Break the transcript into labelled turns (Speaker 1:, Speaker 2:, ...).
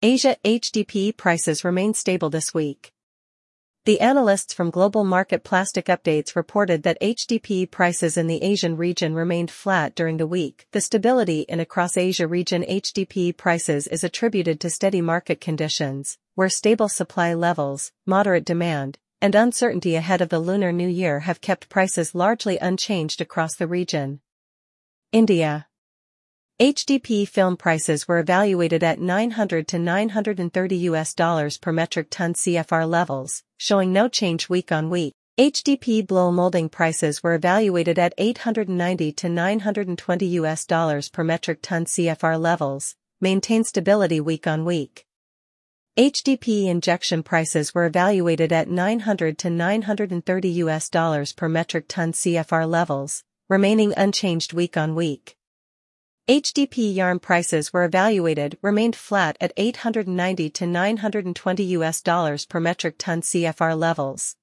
Speaker 1: Asia HDPE prices remain stable this week. The analysts from Global Market Plastic Updates reported that HDPE prices in the Asian region remained flat during the week. The stability in across Asia region HDPE prices is attributed to steady market conditions, where stable supply levels, moderate demand, and uncertainty ahead of the Lunar New Year have kept prices largely unchanged across the region. India. HDPE film prices were evaluated at $900 to $930 per metric ton CFR levels, showing no change week on week. HDPE blow molding prices were evaluated at $890 to $920 per metric ton CFR levels, maintained stability week on week. HDPE injection prices were evaluated at $900 to $930 per metric ton CFR levels, remaining unchanged week on week. HDPE yarn prices were evaluated remained flat at $890 to $920 per metric ton CFR levels.